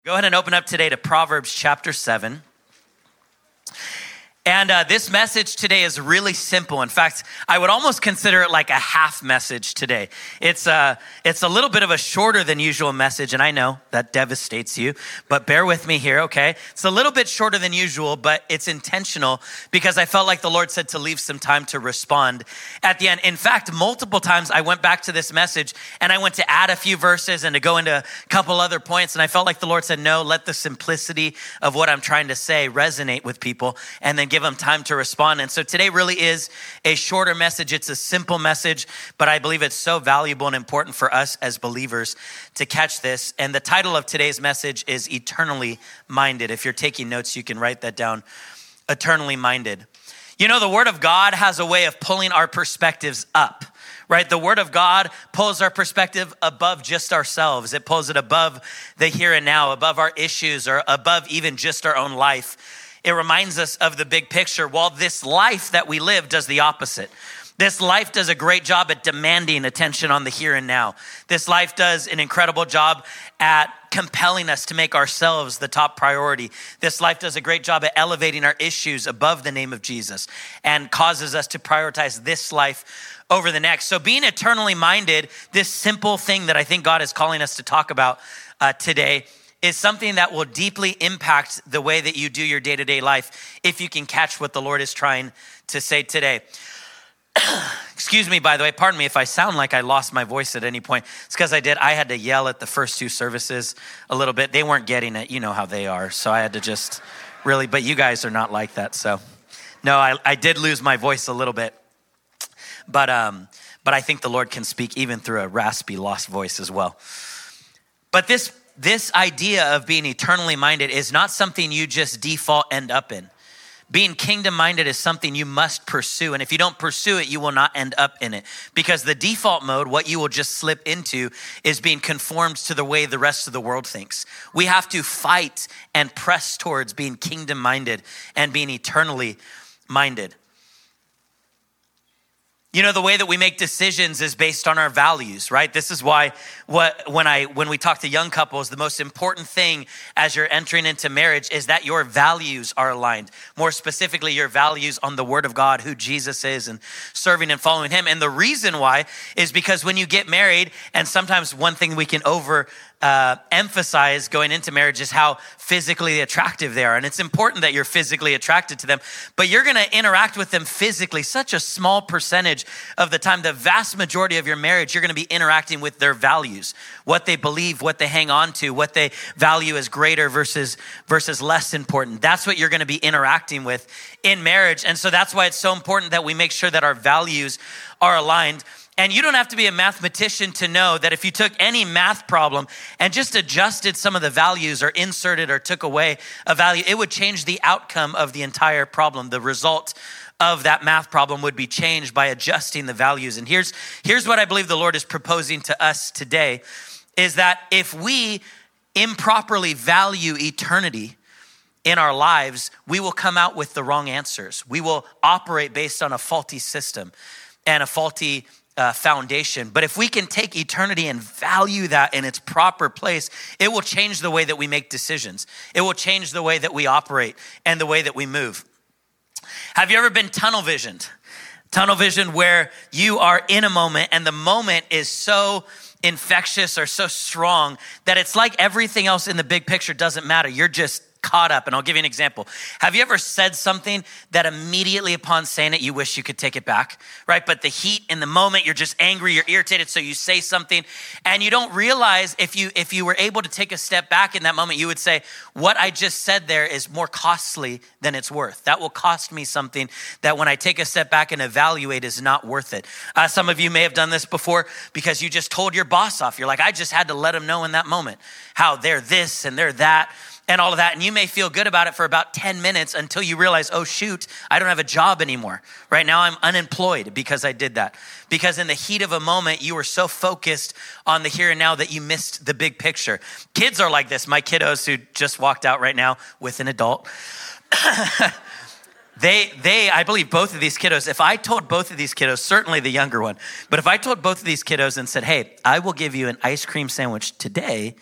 Go ahead and open up today to Proverbs chapter 7. And this message today is really simple. In fact, I would almost consider it like a half message today. It's a little bit of a shorter than usual message, and I know that devastates you, but bear with me here, okay? It's a little bit shorter than usual, but it's intentional because I felt like the Lord said to leave some time to respond at the end. In fact, multiple times I went back to this message and I went to add a few verses and to go into a couple other points, and I felt like the Lord said, no, let the simplicity of what I'm trying to say resonate with people, and then give them time to respond. And so today really is a shorter message. It's a simple message, but I believe it's so valuable and important for us as believers to catch this. And the title of today's message is Eternally Minded. If you're taking notes, you can write that down. Eternally Minded. You know, the Word of God has a way of pulling our perspectives up, right? The Word of God pulls our perspective above just ourselves. It pulls it above the here and now, above our issues, or above even just our own life. It reminds us of the big picture, while this life that we live does the opposite. This life does a great job at demanding attention on the here and now. This life does an incredible job at compelling us to make ourselves the top priority. This life does a great job at elevating our issues above the name of Jesus and causes us to prioritize this life over the next. So being eternally minded, this simple thing that I think God is calling us to talk about today, is something that will deeply impact the way that you do your day-to-day life if you can catch what the Lord is trying to say today. Excuse me, by the way, pardon me if I sound like I lost my voice at any point. It's because I did. I had to yell at the first two services a little bit. They weren't getting it. You know how they are. So I had to just really, but you guys are not like that. So no, I did lose my voice a little bit. But I think the Lord can speak even through a raspy, lost voice as well. But this idea of being eternally minded is not something you just default end up in. Being kingdom minded is something you must pursue. And if you don't pursue it, you will not end up in it. Because the default mode, what you will just slip into, is being conformed to the way the rest of the world thinks. We have to fight and press towards being kingdom minded and being eternally minded. You know, the way that we make decisions is based on our values, right? This is why when we talk to young couples, the most important thing as you're entering into marriage is that your values are aligned. More specifically, your values on the Word of God, who Jesus is, and serving and following Him. And the reason why is because when you get married, and sometimes one thing we can emphasize going into marriage is how physically attractive they are. And it's important that you're physically attracted to them, but you're going to interact with them physically such a small percentage of the time. The vast majority of your marriage, you're going to be interacting with their values, what they believe, what they hang on to, what they value as greater versus less important. That's what you're going to be interacting with in marriage. And so that's why it's so important that we make sure that our values are aligned. And you don't have to be a mathematician to know that if you took any math problem and just adjusted some of the values or inserted or took away a value, it would change the outcome of the entire problem. The result of that math problem would be changed by adjusting the values. And here's what I believe the Lord is proposing to us today, is that if we improperly value eternity in our lives, we will come out with the wrong answers. We will operate based on a faulty system and a faulty foundation. But if we can take eternity and value that in its proper place, it will change the way that we make decisions. It will change the way that we operate and the way that we move. Have you ever been tunnel visioned? Tunnel vision where you are in a moment and the moment is so infectious or so strong that it's like everything else in the big picture doesn't matter. You're just caught up. And I'll give you an example. Have you ever said something that immediately upon saying it, you wish you could take it back, right? But the heat in the moment, you're just angry, you're irritated. So you say something and you don't realize if you were able to take a step back in that moment, you would say, what I just said there is more costly than it's worth. That will cost me something that when I take a step back and evaluate is not worth it. Some of you may have done this before because you just told your boss off. You're like, I just had to let him know in that moment how they're this and they're that. And all of that. And you may feel good about it for about 10 minutes until you realize, oh shoot, I don't have a job anymore. Right now I'm unemployed because I did that. Because in the heat of a moment, you were so focused on the here and now that you missed the big picture. Kids are like this. My kiddos who just walked out right now with an adult, I believe both of these kiddos, if I told both of these kiddos, certainly the younger one, but if I told both of these kiddos and said, hey, I will give you an ice cream sandwich today,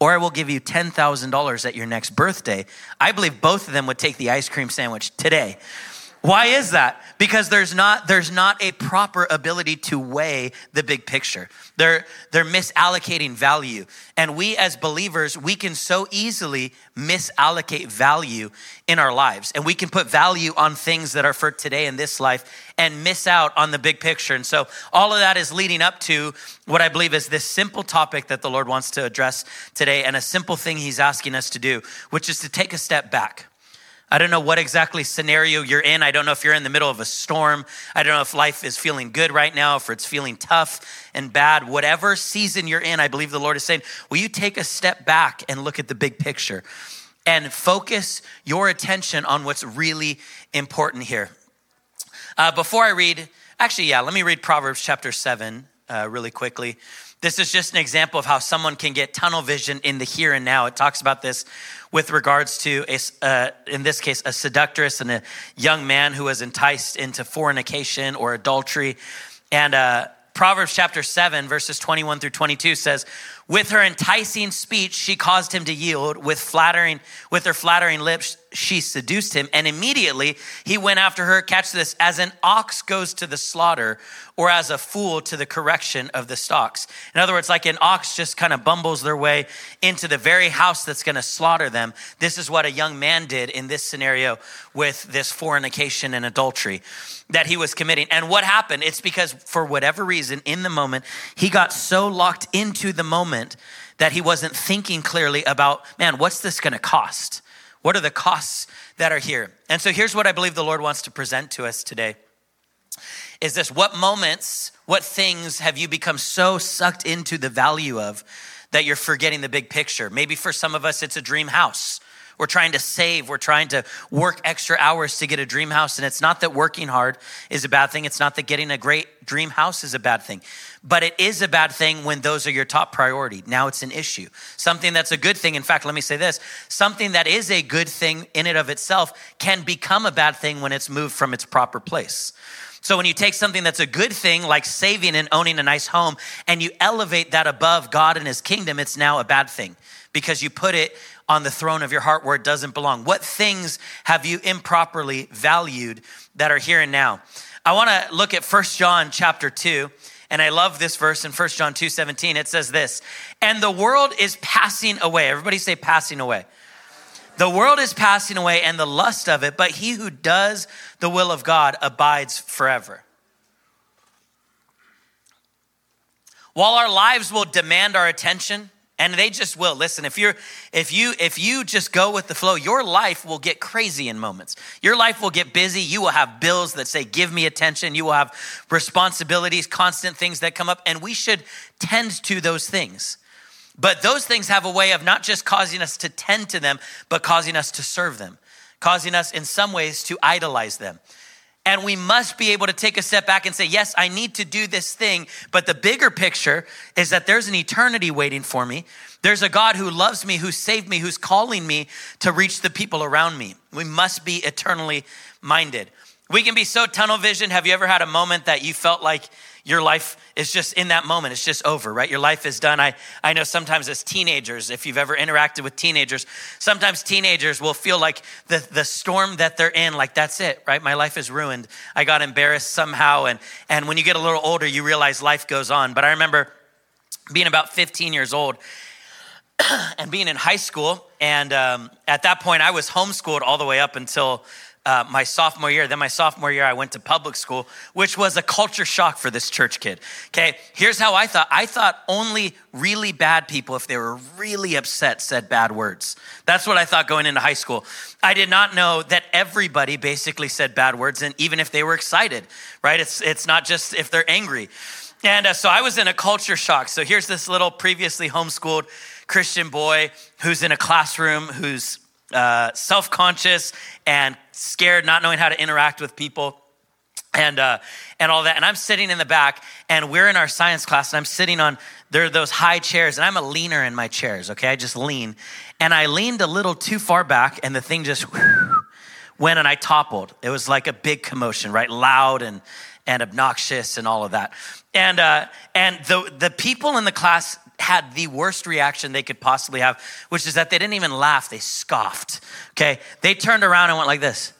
or I will give you $10,000 at your next birthday, I believe both of them would take the ice cream sandwich today. Why is that? Because there's not a proper ability to weigh the big picture. They're misallocating value. And we as believers, we can so easily misallocate value in our lives. And we can put value on things that are for today in this life and miss out on the big picture. And so all of that is leading up to what I believe is this simple topic that the Lord wants to address today, and a simple thing he's asking us to do, which is to take a step back. I don't know what exactly scenario you're in. I don't know if you're in the middle of a storm. I don't know if life is feeling good right now, if it's feeling tough and bad. Whatever season you're in, I believe the Lord is saying, will you take a step back and look at the big picture and focus your attention on what's really important here. Before I read, let me read Proverbs chapter 7 really quickly. This is just an example of how someone can get tunnel vision in the here and now. It talks about this with regards to, in this case, a seductress and a young man who was enticed into fornication or adultery. And Proverbs chapter 7, verses 21 through 22 says, with her enticing speech, she caused him to yield. With her flattering lips, she seduced him. And immediately he went after her, catch this, as an ox goes to the slaughter, or as a fool to the correction of the stocks. In other words, like an ox just kind of bumbles their way into the very house that's going to slaughter them. This is what a young man did in this scenario with this fornication and adultery that he was committing. And what happened? It's because for whatever reason, in the moment, he got so locked into the moment that he wasn't thinking clearly about, man, what's this going to cost? What are the costs that are here? And so here's what I believe the Lord wants to present to us today. Is this, what moments, what things have you become so sucked into the value of that you're forgetting the big picture? Maybe for some of us, it's a dream house. We're trying to save. We're trying to work extra hours to get a dream house. And it's not that working hard is a bad thing. It's not that getting a great dream house is a bad thing. But it is a bad thing when those are your top priority. Now it's an issue. Something that's a good thing. In fact, let me say this. Something that is a good thing in and of itself can become a bad thing when it's moved from its proper place. So when you take something that's a good thing, like saving and owning a nice home, and you elevate that above God and his kingdom, it's now a bad thing because you put it on the throne of your heart where it doesn't belong. What things have you improperly valued that are here and now? I want to look at 1 John chapter 2, and I love this verse in 1 John 2:17. It says this, and the world is passing away. Everybody say passing away. The world is passing away and the lust of it, but he who does the will of God abides forever. While our lives will demand our attention, and they just will. Listen, if you just go with the flow, your life will get crazy in moments. Your life will get busy. You will have bills that say, give me attention. You will have responsibilities, constant things that come up, and we should tend to those things. But those things have a way of not just causing us to tend to them, but causing us to serve them, causing us in some ways to idolize them. And we must be able to take a step back and say, yes, I need to do this thing. But the bigger picture is that there's an eternity waiting for me. There's a God who loves me, who saved me, who's calling me to reach the people around me. We must be eternally minded. We can be so tunnel vision. Have you ever had a moment that you felt like your life is just in that moment, it's just over, right? Your life is done. I know sometimes as teenagers, if you've ever interacted with teenagers, sometimes teenagers will feel like the storm that they're in, like that's it, right? My life is ruined. I got embarrassed somehow. And when you get a little older, you realize life goes on. But I remember being about 15 years old and being in high school. And at that point, I was homeschooled all the way up until my sophomore year. Then my sophomore year, I went to public school, which was a culture shock for this church kid. Okay, here's how I thought. I thought only really bad people, if they were really upset, said bad words. That's what I thought going into high school. I did not know that everybody basically said bad words, and even if they were excited, right? It's not just if they're angry. And so I was in a culture shock. So here's this little previously homeschooled Christian boy who's in a classroom, who's self-conscious and scared, not knowing how to interact with people and all that. And I'm sitting in the back, and we're in our science class, and I'm sitting on, there are those high chairs, and I'm a leaner in my chairs, okay? I just lean. And I leaned a little too far back, and the thing just went, and I toppled. It was like a big commotion, right? Loud and obnoxious and all of that. And the people in the class had the worst reaction they could possibly have, which is that they didn't even laugh, they scoffed, okay? They turned around and went like this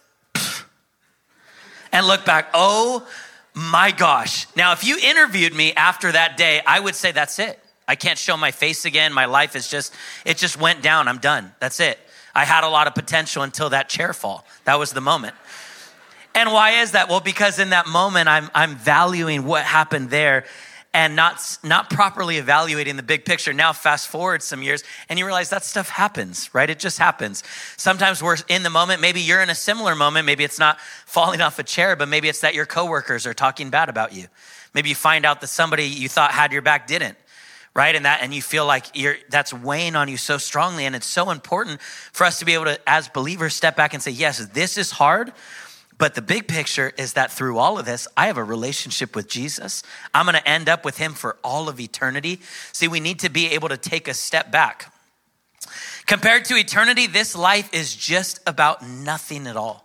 and looked back. Oh my gosh. Now, if you interviewed me after that day, I would say that's it. I can't show my face again. My life is it just went down. I'm done. That's it. I had a lot of potential until that chair fall. That was the moment. And why is that? Well, because in that moment, I'm valuing what happened there and not properly evaluating the big picture. Now, fast forward some years and you realize that stuff happens, right? It just happens. Sometimes we're in the moment. Maybe you're in a similar moment. Maybe it's not falling off a chair, but maybe it's that your coworkers are talking bad about you. Maybe you find out that somebody you thought had your back didn't. Right? And you feel like that's weighing on you so strongly. And it's so important for us to be able to, as believers, step back and say, yes, this is hard, but the big picture is that through all of this, I have a relationship with Jesus. I'm going to end up with him for all of eternity. See, we need to be able to take a step back. Compared to eternity, this life is just about nothing at all.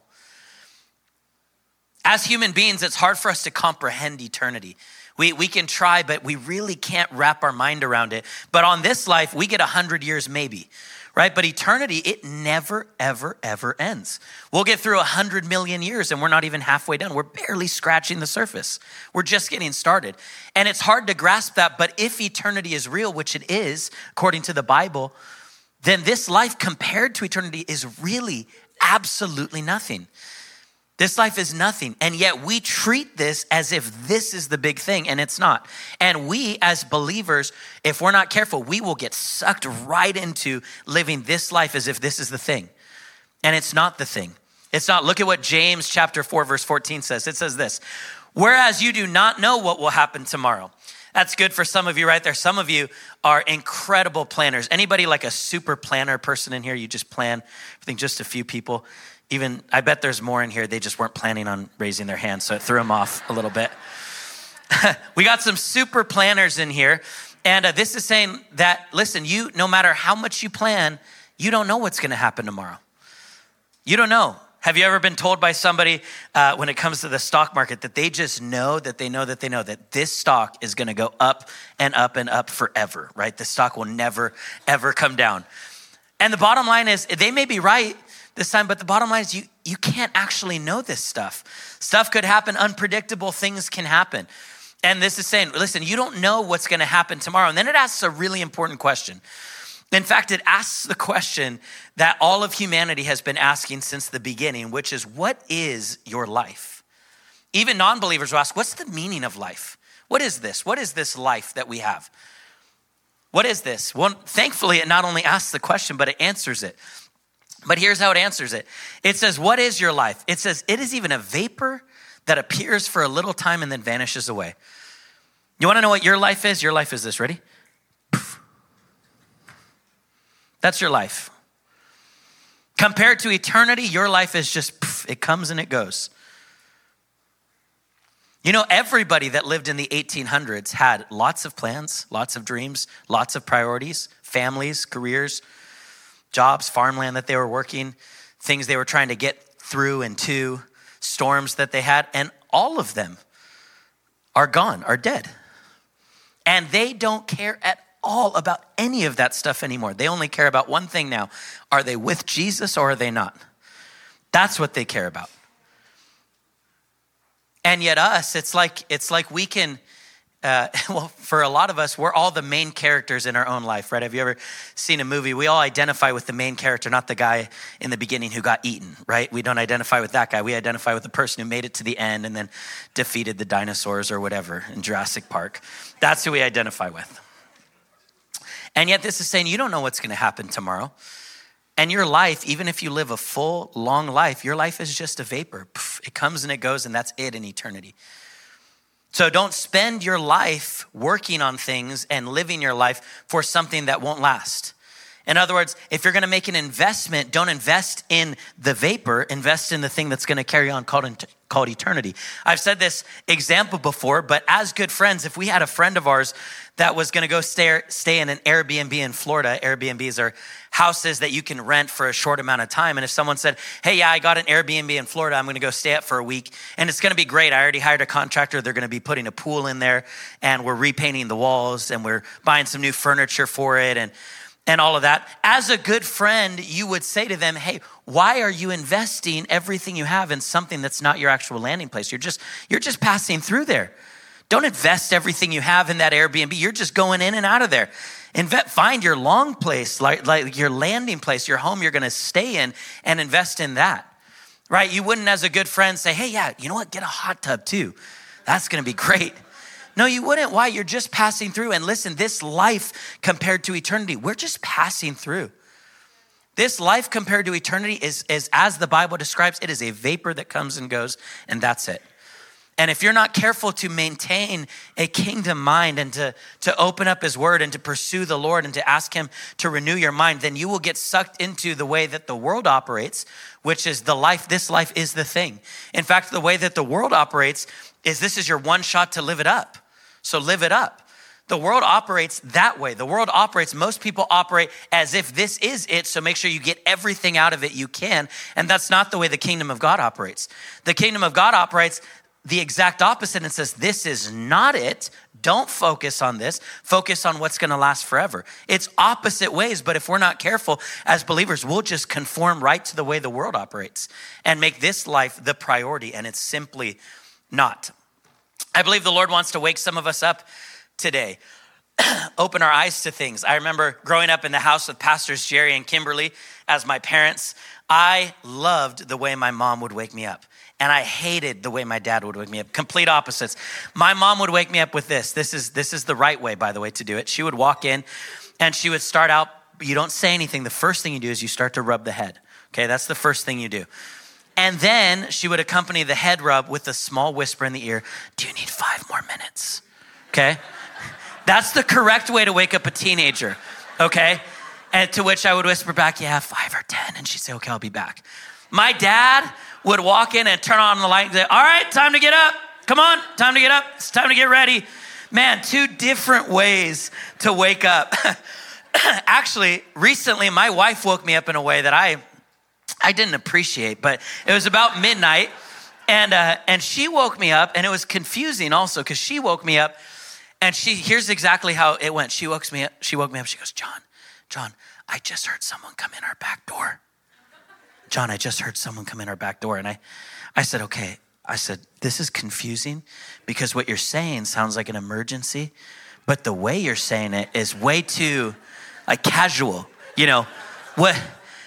As human beings, it's hard for us to comprehend eternity. We can try, but we really can't wrap our mind around it. But on this life, we get 100 years maybe, right? But eternity, it never, ever, ever ends. We'll get through 100 million years and we're not even halfway done. We're barely scratching the surface. We're just getting started. And it's hard to grasp that, but if eternity is real, which it is, according to the Bible, then this life compared to eternity is really absolutely nothing. This life is nothing, and yet we treat this as if this is the big thing, and it's not. And we, as believers, if we're not careful, we will get sucked right into living this life as if this is the thing. And it's not the thing. It's not. Look at what James chapter 4, verse 14 says. It says this, whereas you do not know what will happen tomorrow. That's good for some of you right there. Some of you are incredible planners. Anybody like a super planner person in here? You just plan, I think just a few people. Even, I bet there's more in here. They just weren't planning on raising their hands, so it threw them off a little bit. We got some super planners in here. And this is saying that, listen, no matter how much you plan, you don't know what's going to happen tomorrow. You don't know. Have you ever been told by somebody when it comes to the stock market that they just know that they know that they know that this stock is going to go up and up and up forever, right? The stock will never, ever come down. And the bottom line is they may be right this time, but the bottom line is you can't actually know this stuff. Stuff could happen, unpredictable things can happen. And this is saying, listen, you don't know what's going to happen tomorrow. And then it asks a really important question. In fact, it asks the question that all of humanity has been asking since the beginning, which is, what is your life? Even non-believers will ask, what's the meaning of life? What is this? What is this life that we have? What is this? Well, thankfully, it not only asks the question, but it answers it. But here's how it answers it. It says, what is your life? It says, it is even a vapor that appears for a little time and then vanishes away. You want to know what your life is? Your life is this. Ready? Poof. That's your life. Compared to eternity, your life is just, poof, it comes and it goes. You know, everybody that lived in the 1800s had lots of plans, lots of dreams, lots of priorities, families, careers, jobs, farmland that they were working, things they were trying to get through and to, storms that they had, and all of them are gone, are dead. And they don't care at all about any of that stuff anymore. They only care about one thing now. Are they with Jesus or are they not? That's what they care about. And yet us, it's like we can, well, for a lot of us, we're all the main characters in our own life, right? Have you ever seen a movie? We all identify with the main character, not the guy in the beginning who got eaten, right? We don't identify with that guy. We identify with the person who made it to the end and then defeated the dinosaurs or whatever in Jurassic Park. That's who we identify with. And yet this is saying you don't know what's going to happen tomorrow. And your life, even if you live a full, long life, your life is just a vapor. It comes and it goes, and that's it in eternity. So don't spend your life working on things and living your life for something that won't last. In other words, if you're gonna make an investment, don't invest in the vapor, invest in the thing that's gonna carry on called eternity. I've said this example before, but as good friends, if we had a friend of ours that was gonna go stay in an Airbnb in Florida, Airbnbs are houses that you can rent for a short amount of time. And if someone said, hey, yeah, I got an Airbnb in Florida, I'm gonna go stay at for a week, and it's gonna be great. I already hired a contractor. They're gonna be putting a pool in there, and we're repainting the walls, and we're buying some new furniture for it, and all of that. As a good friend, you would say to them, hey, why are you investing everything you have in something that's not your actual landing place? You're just passing through there. Don't invest everything you have in that Airbnb. You're just going in and out of there. Find your long place, like your landing place, your home you're gonna stay in, and invest in that, right? You wouldn't, as a good friend, say, hey, yeah, you know what? Get a hot tub too. That's gonna be great. No, you wouldn't. Why? You're just passing through. And listen, this life compared to eternity, we're just passing through. This life compared to eternity is as the Bible describes, it is a vapor that comes and goes, and that's it. And if you're not careful to maintain a kingdom mind and to open up his word and to pursue the Lord and to ask him to renew your mind, then you will get sucked into the way that the world operates, which is this life is the thing. In fact, the way that the world operates is this is your one shot to live it up. So live it up. The world operates that way. The world operates, most people operate as if this is it, so make sure you get everything out of it you can. And that's not the way the kingdom of God operates. The kingdom of God operates the exact opposite and says, this is not it. Don't focus on this. Focus on what's gonna last forever. It's opposite ways, but if we're not careful as believers, we'll just conform right to the way the world operates and make this life the priority, and it's simply not. I believe the Lord wants to wake some of us up today, open our eyes to things. I remember growing up in the house with Pastors Jerry and Kimberly as my parents. I loved the way my mom would wake me up, and I hated the way my dad would wake me up. Complete opposites. My mom would wake me up with this. This is the right way, by the way, to do it. She would walk in, and she would start out, you don't say anything. The first thing you do is you start to rub the head. Okay, that's the first thing you do. And then she would accompany the head rub with a small whisper in the ear, do you need 5 more minutes? Okay? That's the correct way to wake up a teenager, okay? And to which I would whisper back, yeah, 5 or 10. And she'd say, okay, I'll be back. My dad would walk in and turn on the light and say, all right, time to get up. Come on, time to get up. It's time to get ready. Man, 2 different ways to wake up. Actually, recently, my wife woke me up in a way that I didn't appreciate, but it was about midnight, and she woke me up, and it was confusing also because she woke me up, and here's exactly how it went. She woke me up. She goes, John, I just heard someone come in our back door. John, I just heard someone come in our back door, and I said, okay. I said, this is confusing because what you're saying sounds like an emergency, but the way you're saying it is way too casual. You know what?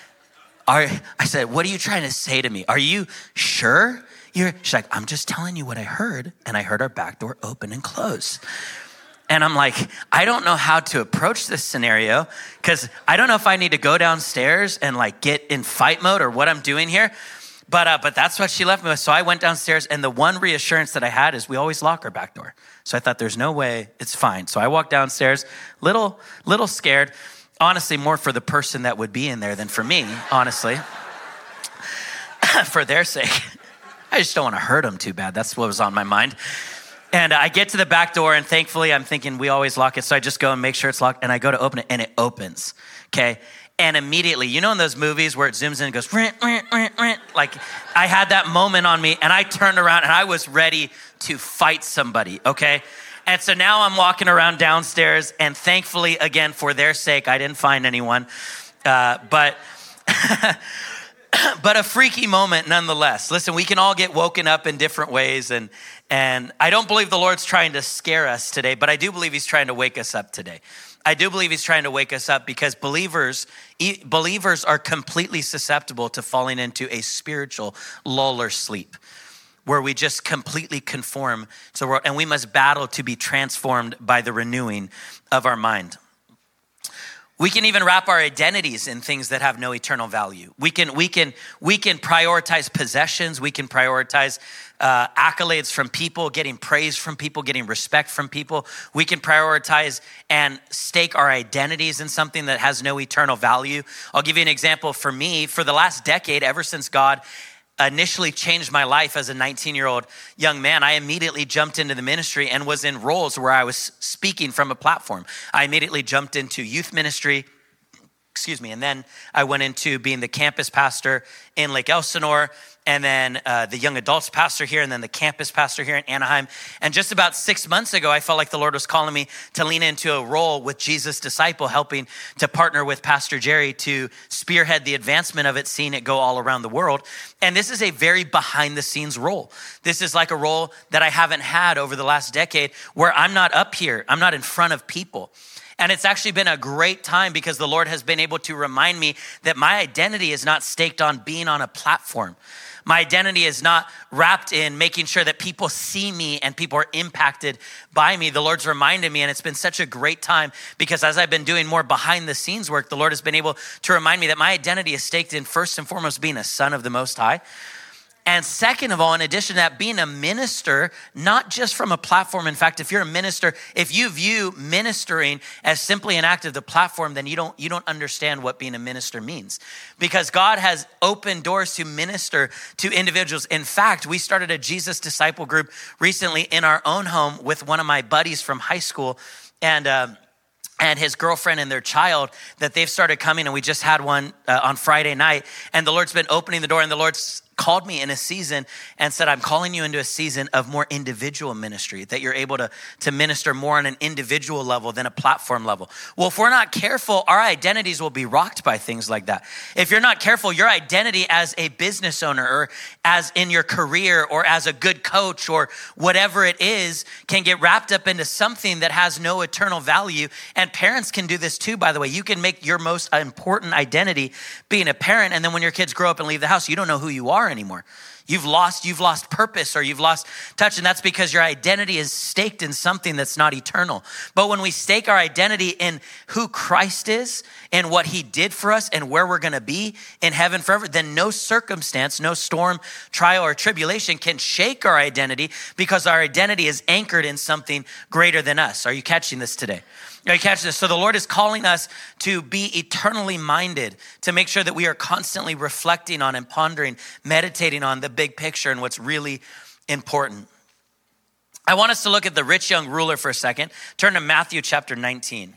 I said, what are you trying to say to me? Are you sure? She's like, I'm just telling you what I heard. And I heard our back door open and close. And I'm like, I don't know how to approach this scenario because I don't know if I need to go downstairs and get in fight mode or what I'm doing here. But that's what she left me with. So I went downstairs, and the one reassurance that I had is we always lock our back door. So I thought there's no way, it's fine. So I walked downstairs, little scared. Honestly, more for the person that would be in there than for me, honestly. For their sake. I just don't want to hurt them too bad. That's what was on my mind. And I get to the back door, and thankfully I'm thinking we always lock it. So I just go and make sure it's locked, and I go to open it, and it opens, okay? And immediately, you know in those movies where it zooms in and goes, rint, rint, rint, rint? Like I had that moment on me, and I turned around, and I was ready to fight somebody, okay? And so now I'm walking around downstairs, and thankfully, again, for their sake, I didn't find anyone. But a freaky moment nonetheless. Listen, we can all get woken up in different ways, and I don't believe the Lord's trying to scare us today, but I do believe he's trying to wake us up today. I do believe he's trying to wake us up because believers are completely susceptible to falling into a spiritual lull or sleep, where we just completely conform to the world, and we must battle to be transformed by the renewing of our mind. We can even wrap our identities in things that have no eternal value. We can prioritize possessions. We can prioritize accolades from people, getting praise from people, getting respect from people. We can prioritize and stake our identities in something that has no eternal value. I'll give you an example. For me, for the last decade, ever since God initially changed my life as a 19-year-old young man, I immediately jumped into the ministry and was in roles where I was speaking from a platform. I immediately jumped into youth ministry, and then I went into being the campus pastor in Lake Elsinore, and then the young adults pastor here, and then the campus pastor here in Anaheim. And just about 6 months ago, I felt like the Lord was calling me to lean into a role with Jesus Disciple, helping to partner with Pastor Jerry to spearhead the advancement of it, seeing it go all around the world. And this is a very behind the scenes role. This is like a role that I haven't had over the last decade, where I'm not up here, I'm not in front of people. And it's actually been a great time because the Lord has been able to remind me that my identity is not staked on being on a platform. My identity is not wrapped in making sure that people see me and people are impacted by me. The Lord's reminded me, and it's been such a great time because as I've been doing more behind the scenes work, the Lord has been able to remind me that my identity is staked in first and foremost being a son of the Most High. And second of all, in addition to that, being a minister, not just from a platform. In fact, if you're a minister, if you view ministering as simply an act of the platform, then you don't understand what being a minister means. Because God has opened doors to minister to individuals. In fact, we started a Jesus Disciple group recently in our own home with one of my buddies from high school, and his girlfriend and their child, that they've started coming, and we just had one on Friday night. And the Lord's been opening the door, and the Lord's called me in a season and said, I'm calling you into a season of more individual ministry, that you're able to minister more on an individual level than a platform level. Well, if we're not careful, our identities will be rocked by things like that. If you're not careful, your identity as a business owner or as in your career or as a good coach or whatever it is can get wrapped up into something that has no eternal value. And parents can do this too, by the way. You can make your most important identity being a parent, and then when your kids grow up and leave the house, you don't know who you are anymore. You've lost purpose, or you've lost touch, and that's because your identity is staked in something that's not eternal. But when we stake our identity in who Christ is and what he did for us and where we're going to be in heaven forever, then no circumstance, no storm, trial, or tribulation can shake our identity, because our identity is anchored in something greater than us. Are you catching this today? Are you catching this? So the Lord is calling us to be eternally minded, to make sure that we are constantly reflecting on and pondering, meditating on the big picture and what's really important. I want us to look at the rich young ruler for a second. Turn to Matthew chapter 19.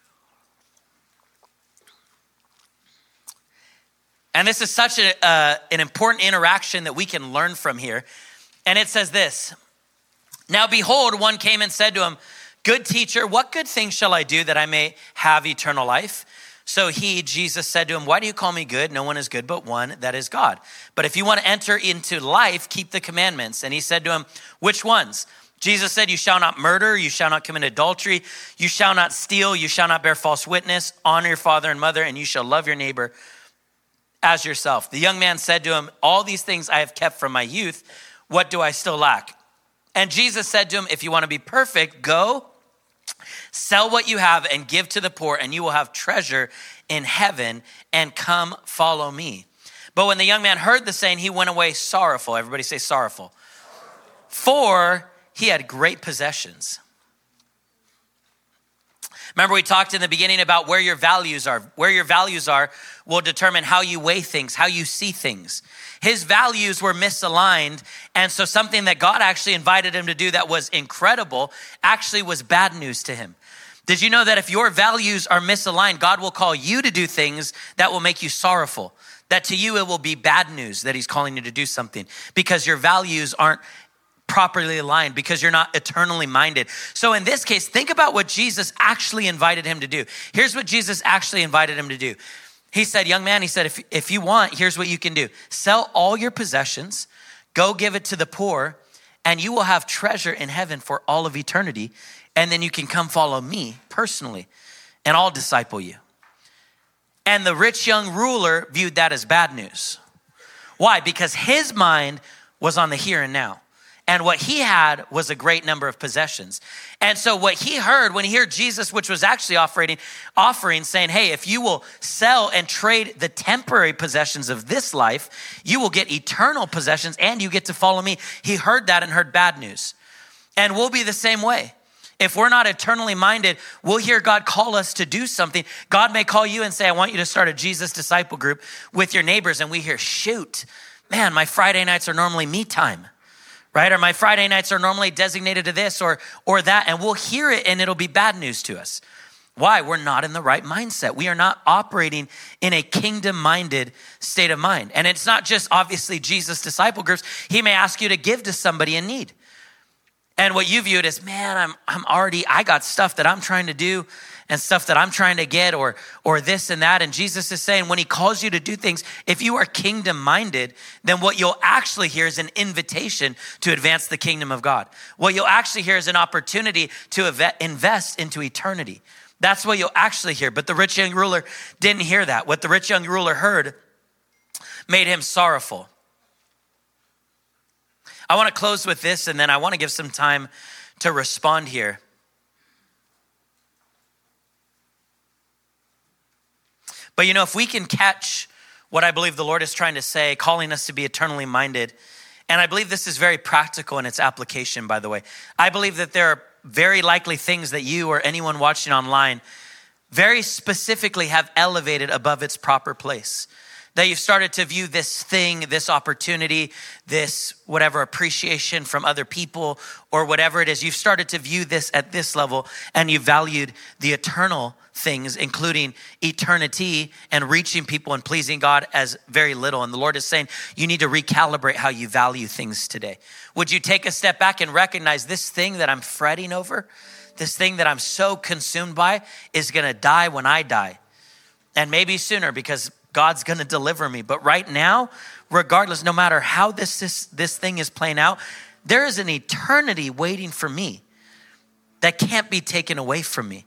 And this is such an important interaction that we can learn from here. And it says this: Now behold, one came and said to him, Good teacher, what good thing shall I do that I may have eternal life? So Jesus said to him, Why do you call me good? No one is good but one, that is God. But if you want to enter into life, keep the commandments. And he said to him, Which ones? Jesus said, You shall not murder, you shall not commit adultery, you shall not steal, you shall not bear false witness, honor your father and mother, and you shall love your neighbor as yourself. The young man said to him, All these things I have kept from my youth. What do I still lack? And Jesus said to him, If you want to be perfect, go, sell what you have and give to the poor, and you will have treasure in heaven, and come follow me. But when the young man heard the saying, he went away sorrowful. Everybody say sorrowful. For he had great possessions. Remember, we talked in the beginning about where your values are. Where your values are will determine how you weigh things, how you see things. His values were misaligned. And so something that God actually invited him to do that was incredible actually was bad news to him. Did you know that if your values are misaligned, God will call you to do things that will make you sorrowful? That to you, it will be bad news that he's calling you to do something because your values aren't properly aligned, because you're not eternally minded. So in this case, think about what Jesus actually invited him to do. Here's what Jesus actually invited him to do. He said, young man, he said, if you want, here's what you can do. Sell all your possessions, go give it to the poor, and you will have treasure in heaven for all of eternity. And then you can come follow me personally, and I'll disciple you. And the rich young ruler viewed that as bad news. Why? Because his mind was on the here and now. And what he had was a great number of possessions. And so what he heard when he heard Jesus, which was actually offering saying, hey, if you will sell and trade the temporary possessions of this life, you will get eternal possessions and you get to follow me. He heard that and heard bad news. And we'll be the same way. If we're not eternally minded, we'll hear God call us to do something. God may call you and say, I want you to start a Jesus disciple group with your neighbors. And we hear, shoot, man, my Friday nights are normally me time, right? Or my Friday nights are normally designated to this or that. And we'll hear it and it'll be bad news to us. Why? We're not in the right mindset. We are not operating in a kingdom-minded state of mind. And it's not just obviously Jesus disciple groups. He may ask you to give to somebody in need. And what you view it as, man, I got stuff that I'm trying to do and stuff that I'm trying to get or this and that. And Jesus is saying when he calls you to do things, if you are kingdom minded, then what you'll actually hear is an invitation to advance the kingdom of God. What you'll actually hear is an opportunity to invest into eternity. That's what you'll actually hear. But the rich young ruler didn't hear that. What the rich young ruler heard made him sorrowful. I want to close with this, and then I want to give some time to respond here. But if we can catch what I believe the Lord is trying to say, calling us to be eternally minded, and I believe this is very practical in its application, by the way. I believe that there are very likely things that you or anyone watching online very specifically have elevated above its proper place. That you've started to view this thing, this opportunity, this whatever appreciation from other people or whatever it is. You've started to view this at this level and you valued the eternal things, including eternity and reaching people and pleasing God as very little. And the Lord is saying, you need to recalibrate how you value things today. Would you take a step back and recognize this thing that I'm fretting over, this thing that I'm so consumed by is going to die when I die. And maybe sooner because God's going to deliver me. But right now, regardless, no matter how this thing is playing out, there is an eternity waiting for me that can't be taken away from me.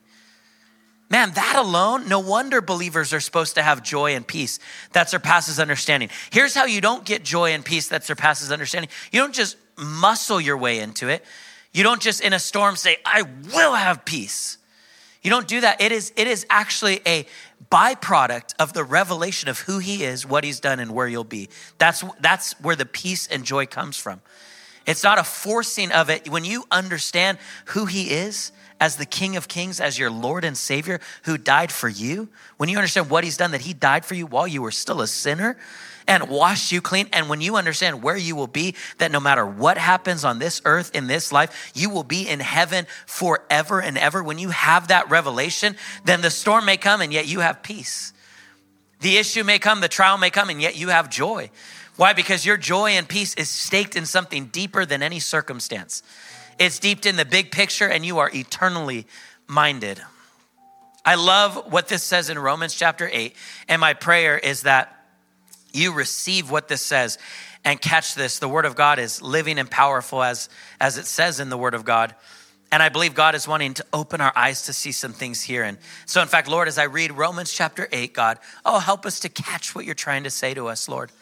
Man, that alone, no wonder believers are supposed to have joy and peace that surpasses understanding. Here's how you don't get joy and peace that surpasses understanding. You don't just muscle your way into it. You don't just in a storm say, I will have peace. You don't do that. It is actually a byproduct of the revelation of who he is, what he's done, and where you'll be. That's where the peace and joy comes from. It's not a forcing of it. When you understand who he is as the King of Kings, as your Lord and Savior who died for you, when you understand what he's done, that he died for you while you were still a sinner and washed you clean. And when you understand where you will be, that no matter what happens on this earth, in this life, you will be in heaven forever and ever. When you have that revelation, then the storm may come and yet you have peace. The issue may come, the trial may come, and yet you have joy. Why? Because your joy and peace is staked in something deeper than any circumstance. It's deep in the big picture and you are eternally minded. I love what this says in Romans chapter 8. And my prayer is that you receive what this says and catch this. The word of God is living and powerful as it says in the word of God. And I believe God is wanting to open our eyes to see some things here. And so in fact, Lord, as I read Romans chapter 8, God, help us to catch what you're trying to say to us, Lord.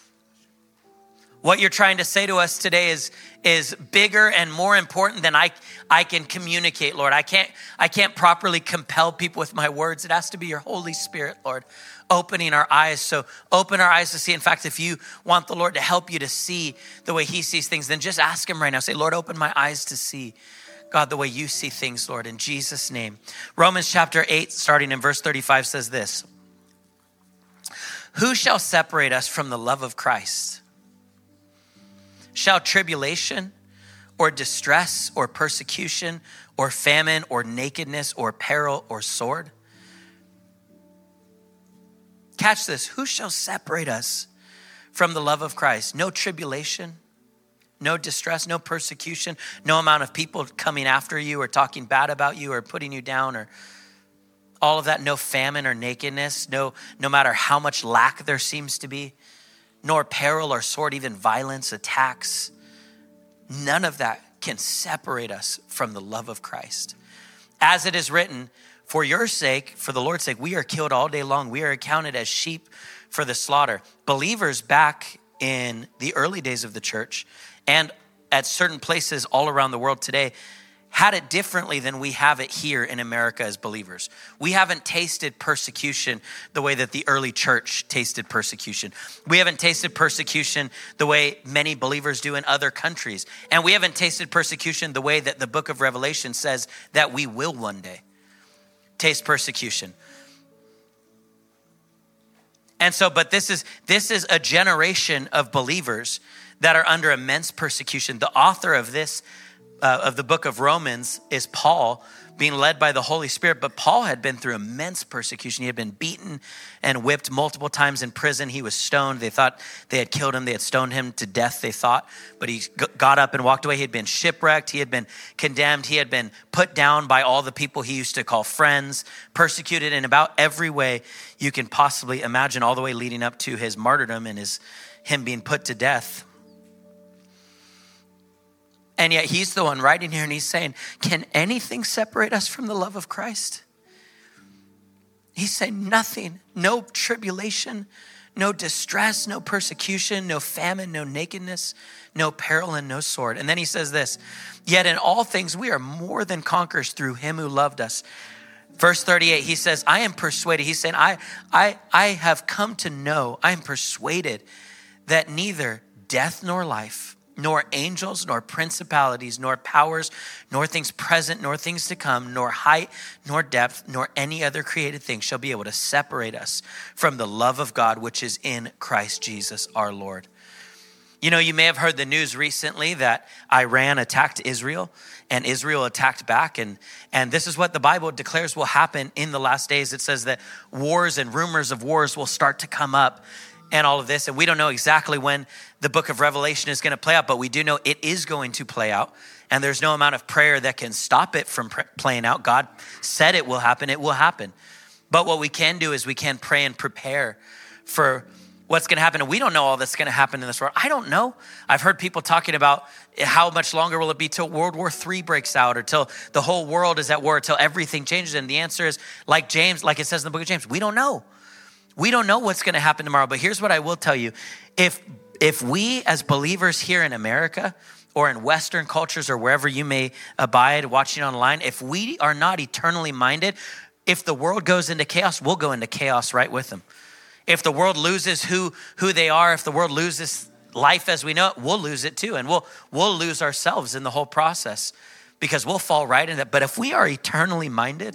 What you're trying to say to us today is bigger and more important than I can communicate, Lord. I can't properly compel people with my words. It has to be your Holy Spirit, Lord, opening our eyes. So open our eyes to see. In fact, if you want the Lord to help you to see the way he sees things, then just ask him right now. Say, Lord, open my eyes to see, God, the way you see things, Lord, in Jesus' name. Romans chapter 8, starting in verse 35 says this: who shall separate us from the love of Christ? Shall tribulation or distress or persecution or famine or nakedness or peril or sword? Catch this. Who shall separate us from the love of Christ? No tribulation, no distress, no persecution, no amount of people coming after you or talking bad about you or putting you down or all of that. No famine or nakedness, no matter how much lack there seems to be. Nor peril or sword, even violence, attacks. None of that can separate us from the love of Christ. As it is written, for your sake, for the Lord's sake, we are killed all day long. We are accounted as sheep for the slaughter. Believers back in the early days of the church and at certain places all around the world today had it differently than we have it here in America as believers. We haven't tasted persecution the way that the early church tasted persecution. We haven't tasted persecution the way many believers do in other countries. And we haven't tasted persecution the way that the book of Revelation says that we will one day taste persecution. And so, but this is a generation of believers that are under immense persecution. The author of this of the book of Romans is Paul, being led by the Holy Spirit. But Paul had been through immense persecution. He had been beaten and whipped multiple times in prison. He was stoned. They thought they had killed him. They had stoned him to death, they thought. But he got up and walked away. He had been shipwrecked. He had been condemned. He had been put down by all the people he used to call friends, persecuted in about every way you can possibly imagine, all the way leading up to his martyrdom and him being put to death. And yet he's the one writing here and he's saying, can anything separate us from the love of Christ? He's saying nothing, no tribulation, no distress, no persecution, no famine, no nakedness, no peril and no sword. And then he says this, yet in all things we are more than conquerors through him who loved us. Verse 38, he says, I am persuaded. He's saying, I have come to know, I am persuaded that neither death nor life, nor angels, nor principalities, nor powers, nor things present, nor things to come, nor height, nor depth, nor any other created thing shall be able to separate us from the love of God, which is in Christ Jesus our Lord. You know, you may have heard the news recently that Iran attacked Israel and Israel attacked back. And this is what the Bible declares will happen in the last days. It says that wars and rumors of wars will start to come up and all of this. And we don't know exactly when the book of Revelation is going to play out, but we do know it is going to play out. And there's no amount of prayer that can stop it from playing out. God said it will happen. It will happen. But what we can do is we can pray and prepare for what's going to happen. And we don't know all that's going to happen in this world. I don't know. I've heard people talking about how much longer will it be till World War III breaks out or till the whole world is at war, till everything changes. And the answer is like it says in the book of James, we don't know. We don't know what's going to happen tomorrow. But here's what I will tell you. If we as believers here in America or in Western cultures or wherever you may abide watching online, if we are not eternally minded, if the world goes into chaos, we'll go into chaos right with them. If the world loses who they are, if the world loses life as we know it, we'll lose it too. And we'll lose ourselves in the whole process because we'll fall right into it. But if we are eternally minded,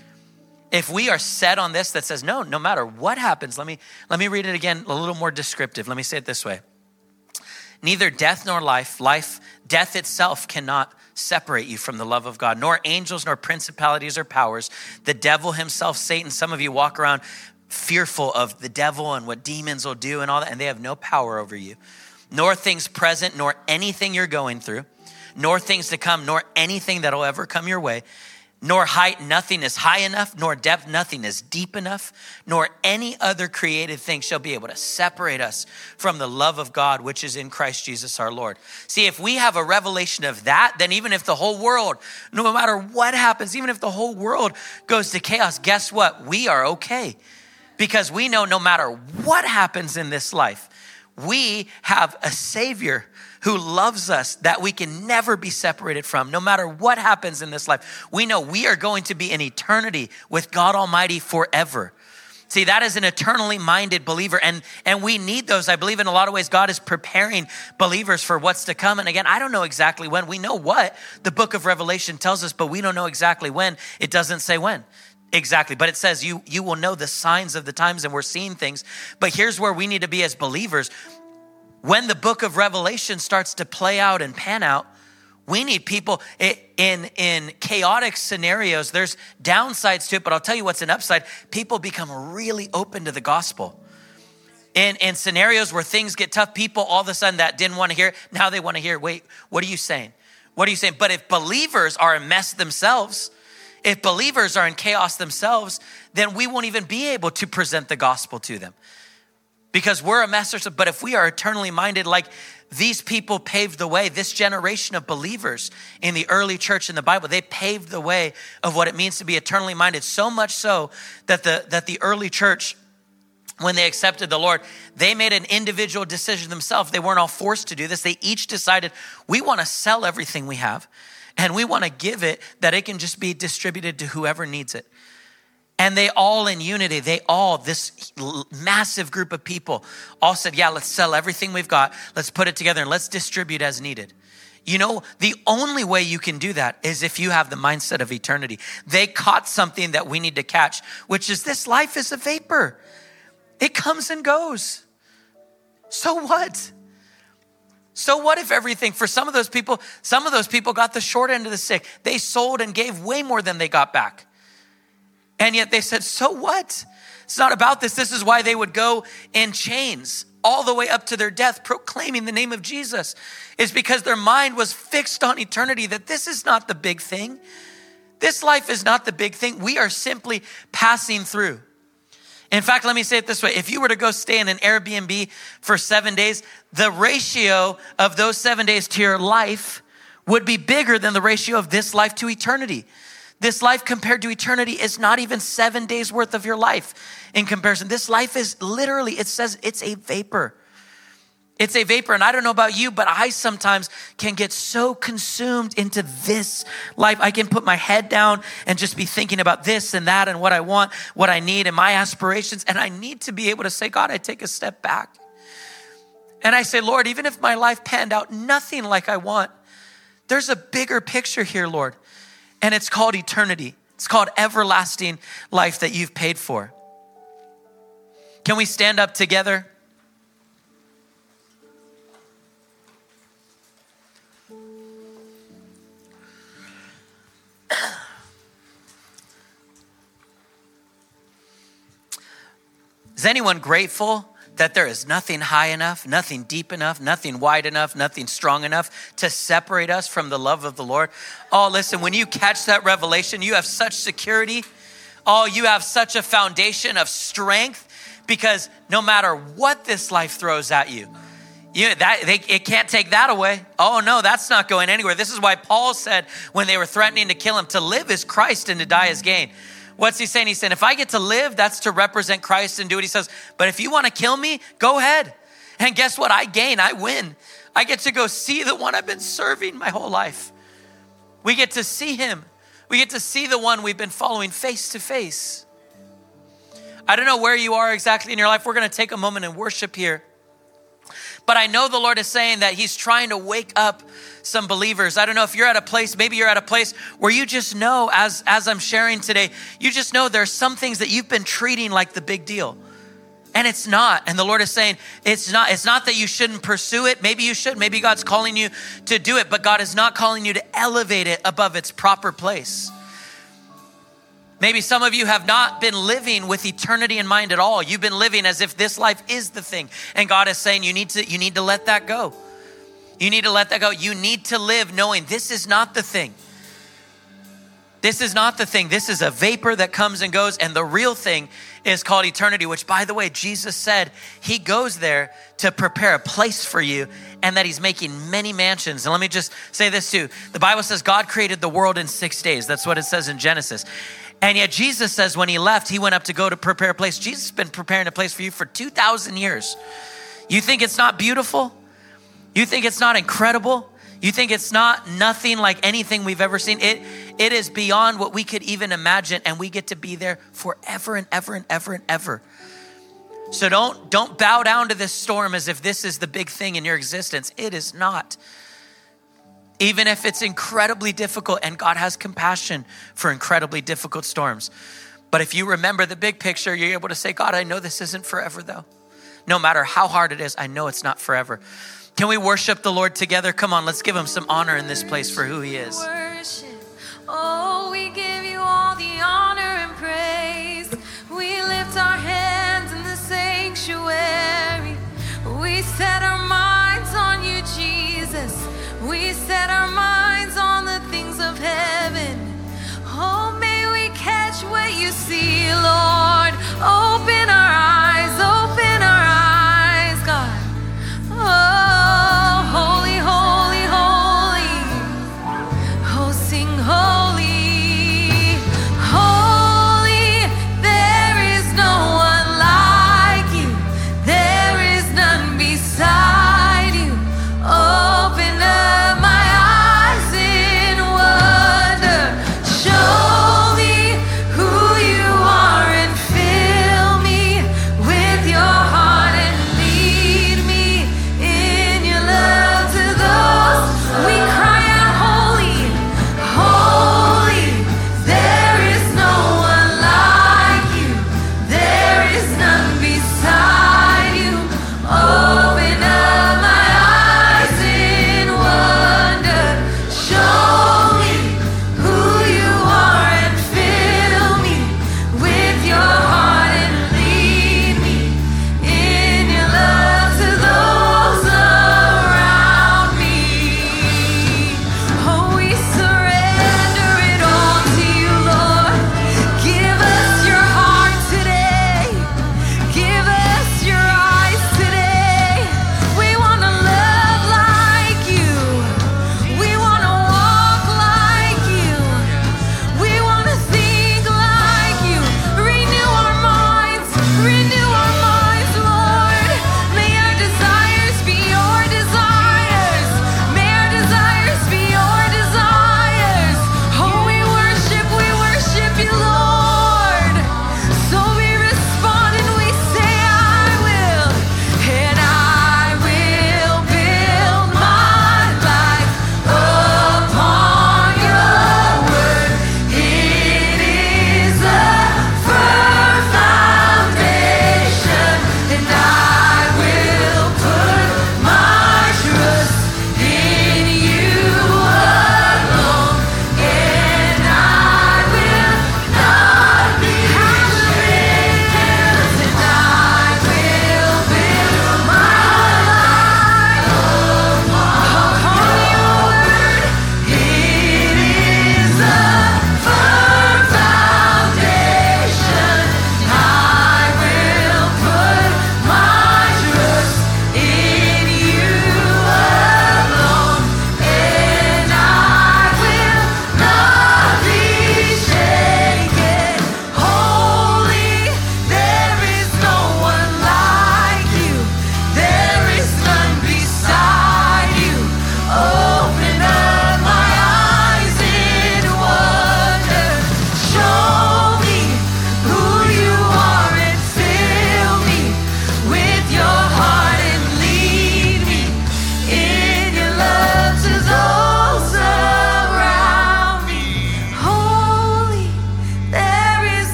if we are set on this that says, no matter what happens, let me read it again, a little more descriptive. Let me say it this way. Neither death nor life, death itself cannot separate you from the love of God, nor angels, nor principalities or powers. The devil himself, Satan, some of you walk around fearful of the devil and what demons will do and all that, and they have no power over you. Nor things present, nor anything you're going through, nor things to come, nor anything that'll ever come your way. Nor height, nothing is high enough, nor depth, nothing is deep enough, nor any other created thing shall be able to separate us from the love of God, which is in Christ Jesus our Lord. See, if we have a revelation of that, then even if the whole world, no matter what happens, even if the whole world goes to chaos, guess what? We are okay. Because we know no matter what happens in this life, we have a Savior who loves us that we can never be separated from. No matter what happens in this life, we know we are going to be in eternity with God Almighty forever. See, that is an eternally minded believer. And we need those. I believe in a lot of ways, God is preparing believers for what's to come. And again, I don't know exactly when. We know what the book of Revelation tells us, but we don't know exactly when. It doesn't say when. Exactly. But it says you will know the signs of the times, and we're seeing things. But here's where we need to be as believers. When the book of Revelation starts to play out and pan out, we need people in chaotic scenarios. There's downsides to it, but I'll tell you what's an upside. People become really open to the gospel. In scenarios where things get tough, people all of a sudden that didn't want to hear it, now they want to hear, wait, what are you saying? What are you saying? But if believers are a mess themselves, if believers are in chaos themselves, then we won't even be able to present the gospel to them. Because we're a mess. But if we are eternally minded, like these people paved the way, this generation of believers in the early church in the Bible, they paved the way of what it means to be eternally minded. So much so that the early church when they accepted the Lord, they made an individual decision themselves. They weren't all forced to do this. They each decided, we want to sell everything we have and we want to give it that it can just be distributed to whoever needs it. And they all in unity, this massive group of people all said, yeah, let's sell everything we've got. Let's put it together and let's distribute as needed. You know, the only way you can do that is if you have the mindset of eternity. They caught something that we need to catch, which is this life is a vapor. It comes and goes. So what? So what if everything, for some of those people got the short end of the stick. They sold and gave way more than they got back. And yet they said, so what? It's not about this. This is why they would go in chains all the way up to their death, proclaiming the name of Jesus. Is because their mind was fixed on eternity, that this is not the big thing. This life is not the big thing. We are simply passing through. In fact, let me say it this way. If you were to go stay in an Airbnb for 7 days, the ratio of those 7 days to your life would be bigger than the ratio of this life to eternity. This life compared to eternity is not even 7 days worth of your life in comparison. This life is literally, it says it's a vapor. It's a vapor. And I don't know about you, but I sometimes can get so consumed into this life. I can put my head down and just be thinking about this and that and what I want, what I need and my aspirations. And I need to be able to say, God, I take a step back. And I say, Lord, even if my life panned out nothing like I want, there's a bigger picture here, Lord. And it's called eternity. It's called everlasting life that you've paid for. Can we stand up together? Is anyone grateful that there is nothing high enough, nothing deep enough, nothing wide enough, nothing strong enough to separate us from the love of the Lord? Oh, listen, when you catch that revelation, you have such security. Oh, you have such a foundation of strength, because no matter what this life throws at you, it can't take that away. Oh no, that's not going anywhere. This is why Paul said when they were threatening to kill him, to live is Christ and to die is gain. What's he saying? He's saying, if I get to live, that's to represent Christ and do what he says. But if you want to kill me, go ahead. And guess what? I gain, I win. I get to go see the one I've been serving my whole life. We get to see him. We get to see the one we've been following face to face. I don't know where you are exactly in your life. We're going to take a moment and worship here. But I know the Lord is saying that he's trying to wake up some believers. I don't know if you're at a place, maybe you're at a place where you just know, as I'm sharing today, you just know there's some things that you've been treating like the big deal. And it's not. And the Lord is saying, it's not that you shouldn't pursue it. Maybe you should. Maybe God's calling you to do it, but God is not calling you to elevate it above its proper place. Maybe some of you have not been living with eternity in mind at all. You've been living as if this life is the thing. And God is saying you need to let that go. You need to let that go. You need to live knowing this is not the thing. This is not the thing. This is a vapor that comes and goes. And the real thing is called eternity, which, by the way, Jesus said he goes there to prepare a place for you and that he's making many mansions. And let me just say this too. The Bible says God created the world in 6 days. That's what it says in Genesis. And yet Jesus says when he left, he went up to go to prepare a place. Jesus has been preparing a place for you for 2,000 years. You think it's not beautiful? You think it's not incredible? You think it's not nothing like anything we've ever seen? It is beyond what we could even imagine, and we get to be there forever and ever and ever and ever. So don't bow down to this storm as if this is the big thing in your existence. It is not. Even if it's incredibly difficult, and God has compassion for incredibly difficult storms. But if you remember the big picture, you're able to say, God, I know this isn't forever though. No matter how hard it is, I know it's not forever. Can we worship the Lord together? Come on, let's give him some honor in this place for who he is. Worship. Oh, we give you all the honor and praise. We lift our hands in the sanctuary. We set our minds on you, Jesus. We set our minds on the things of heaven. Oh, may we catch what you see, Lord. Open our eyes, God. Oh, holy, holy, holy. Oh, sing holy, holy. There is no one like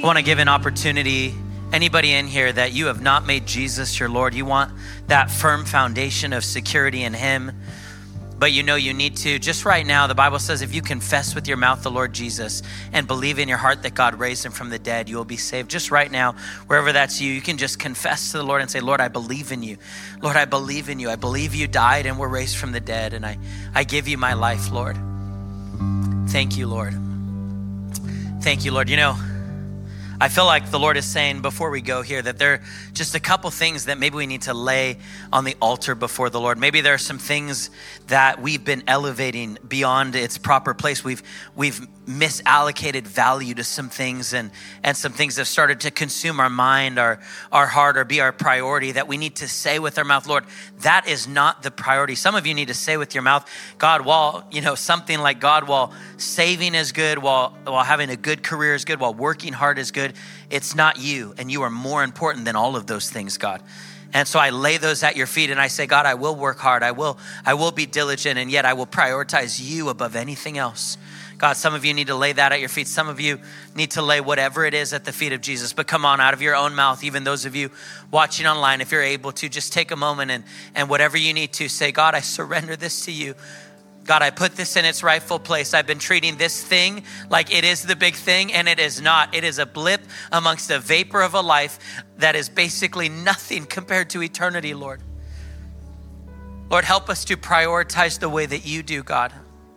want to give an opportunity, anybody in here that you have not made Jesus your Lord, you want that firm foundation of security in him, but you know you need to, just right now, the Bible says if you confess with your mouth the Lord Jesus and believe in your heart that God raised him from the dead, you will be saved. Just right now, wherever that's you, you can just confess to the Lord and say, Lord, I believe in you. Lord, I believe in you. I believe you died and were raised from the dead, and I give you my life, Lord. Thank you, Lord. Thank you, Lord. You know, I feel like the Lord is saying before we go here that there are just a couple things that maybe we need to lay on the altar before the Lord. Maybe there are some things that we've been elevating beyond its proper place. We've misallocated value to some things, and some things have started to consume our mind, our heart, or be our priority, that we need to say with our mouth, Lord, that is not the priority. Some of you need to say with your mouth, God, while, something like, God, while saving is good, while having a good career is good, while working hard is good, it's not you, and you are more important than all of those things, God. And so I lay those at your feet and I say, God, I will work hard. I will be diligent, and yet I will prioritize you above anything else. God, some of you need to lay that at your feet. Some of you need to lay whatever it is at the feet of Jesus. But come on, out of your own mouth, even those of you watching online, if you're able to, just take a moment and whatever you need to say, God, I surrender this to you. God, I put this in its rightful place. I've been treating this thing like it is the big thing, and it is not. It is a blip amongst the vapor of a life that is basically nothing compared to eternity, Lord. Lord, help us to prioritize the way that you do, God.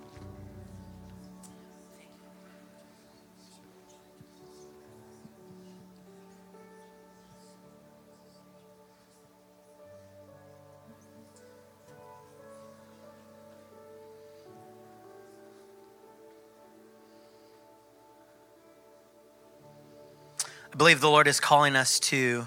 I believe the Lord is calling us to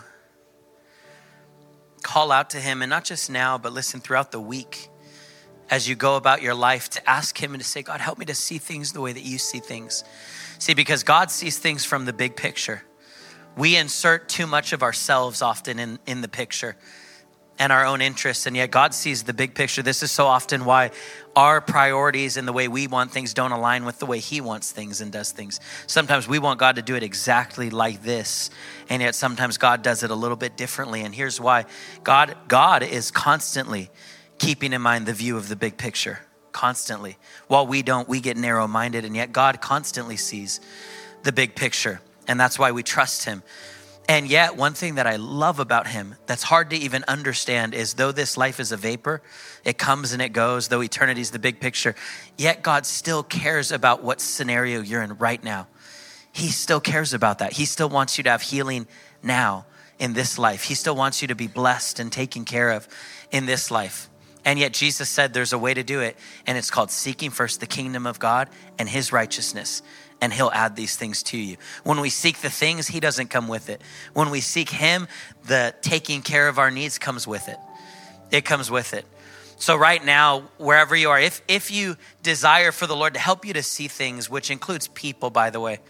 call out to him, and not just now, but listen, throughout the week, as you go about your life, to ask him and to say, God, help me to see things the way that you see things. See, because God sees things from the big picture. We insert too much of ourselves often in the picture and our own interests, and yet God sees the big picture. This is so often why our priorities and the way we want things don't align with the way he wants things and does things. Sometimes we want God to do it exactly like this, and yet sometimes God does it a little bit differently. And here's why. God is constantly keeping in mind the view of the big picture, constantly. While we don't, we get narrow-minded, and yet God constantly sees the big picture, and that's why we trust him. And yet, one thing that I love about him that's hard to even understand is, though this life is a vapor, it comes and it goes, though eternity is the big picture, yet God still cares about what scenario you're in right now. He still cares about that. He still wants you to have healing now in this life. He still wants you to be blessed and taken care of in this life. And yet Jesus said there's a way to do it, and it's called seeking first the kingdom of God and his righteousness, and he'll add these things to you. When we seek the things, he doesn't come with it. When we seek him, the taking care of our needs comes with it. It comes with it. So right now, wherever you are, if you desire for the Lord to help you to see things, which includes people, by the way,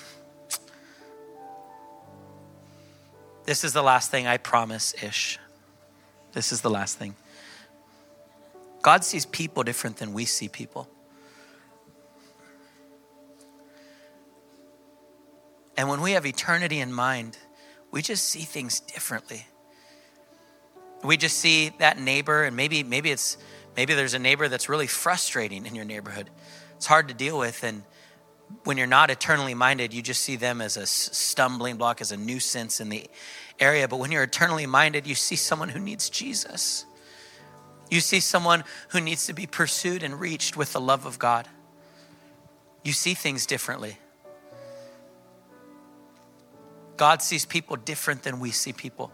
this is the last thing, I promise-ish. This is the last thing. God sees people different than we see people. And when we have eternity in mind, we just see things differently. We just see that neighbor, and maybe there's a neighbor that's really frustrating in your neighborhood. It's hard to deal with, and when you're not eternally minded, you just see them as a stumbling block, as a nuisance in the area. But when you're eternally minded, you see someone who needs Jesus. You see someone who needs to be pursued and reached with the love of God. You see things differently. God sees people different than we see people.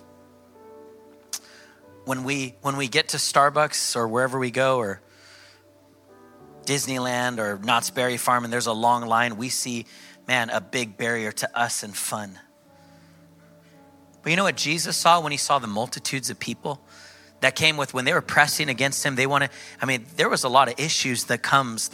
When we get to Starbucks or wherever we go, or Disneyland or Knott's Berry Farm, and there's a long line, we see, man, a big barrier to us and fun. But you know what Jesus saw when he saw the multitudes of people that came with, when they were pressing against him, there was a lot of issues that comes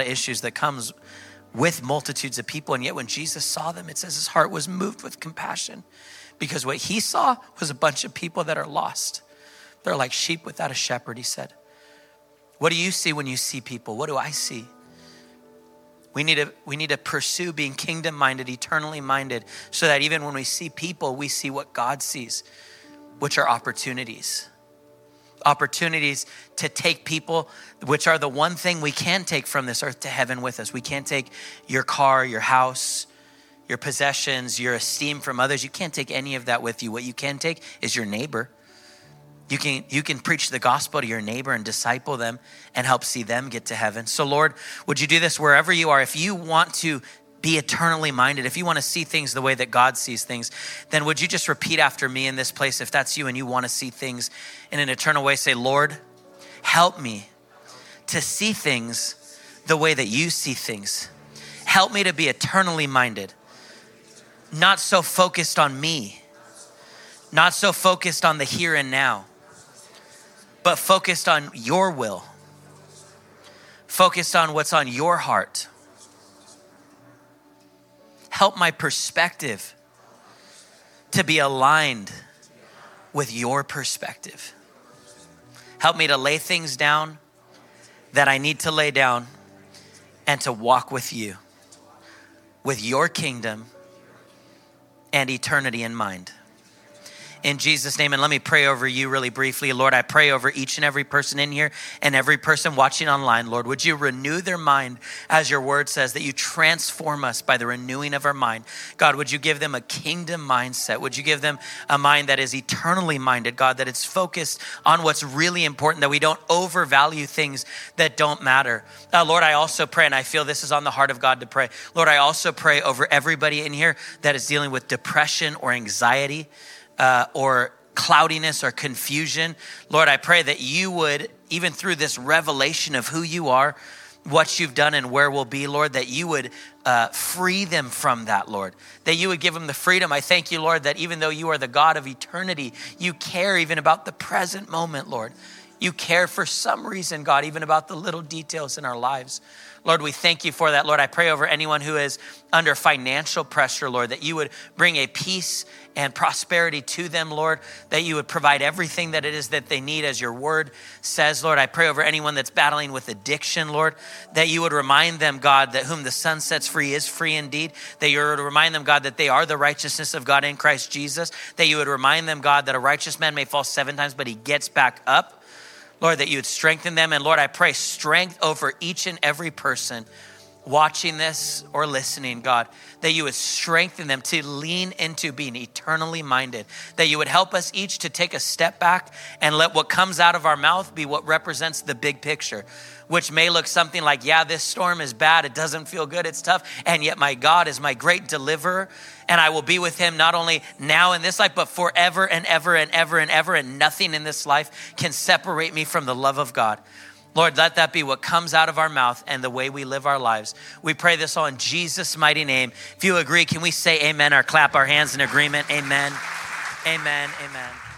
with multitudes of people. And yet when Jesus saw them, it says his heart was moved with compassion, because what he saw was a bunch of people that are lost. They're like sheep without a shepherd, he said. What do you see when you see people? What do I see? We need to pursue being kingdom-minded, eternally minded, so that even when we see people, we see what God sees, which are opportunities. Opportunities to take people, which are the one thing we can take from this earth to heaven with us. We can't take your car, your house, your possessions, your esteem from others. You can't take any of that with you. What you can take is your neighbor. You can preach the gospel to your neighbor and disciple them and help see them get to heaven. So Lord, would you do this wherever you are? If you want to be eternally minded, if you want to see things the way that God sees things, then would you just repeat after me in this place? If that's you and you want to see things in an eternal way, say, Lord, help me to see things the way that you see things. Help me to be eternally minded, not so focused on me, not so focused on the here and now, but focused on your will, focused on what's on your heart. Help my perspective to be aligned with your perspective. Help me to lay things down that I need to lay down and to walk with you, with your kingdom and eternity in mind. In Jesus' name, and let me pray over you really briefly. Lord, I pray over each and every person in here and every person watching online. Lord, would you renew their mind, as your word says, that you transform us by the renewing of our mind. God, would you give them a kingdom mindset? Would you give them a mind that is eternally minded, God, that it's focused on what's really important, that we don't overvalue things that don't matter. Lord, I also pray, and I feel this is on the heart of God to pray. Lord, I also pray over everybody in here that is dealing with depression or anxiety, or cloudiness or confusion. Lord, I pray that you would, even through this revelation of who you are, what you've done and where we'll be, Lord, that you would free them from that, Lord, that you would give them the freedom. I thank you, Lord, that even though you are the God of eternity, you care even about the present moment, Lord. You care for some reason, God, even about the little details in our lives. Lord, we thank you for that. Lord, I pray over anyone who is under financial pressure, Lord, that you would bring a peace and prosperity to them, Lord, that you would provide everything that it is that they need, as your word says, Lord. I pray over anyone that's battling with addiction, Lord, that you would remind them, God, that whom the Son sets free is free indeed, that you would remind them, God, that they are the righteousness of God in Christ Jesus, that you would remind them, God, that a righteous man may fall 7 times, but he gets back up. Lord, that you would strengthen them. And Lord, I pray strength over each and every person watching this or listening, God, that you would strengthen them to lean into being eternally minded, that you would help us each to take a step back and let what comes out of our mouth be what represents the big picture, which may look something like, yeah, this storm is bad. It doesn't feel good. It's tough. And yet my God is my great deliverer. And I will be with him not only now in this life, but forever and ever and ever and ever. And nothing in this life can separate me from the love of God. Lord, let that be what comes out of our mouth and the way we live our lives. We pray this all in Jesus' mighty name. If you agree, can we say amen or clap our hands in agreement? Amen. Amen. Amen.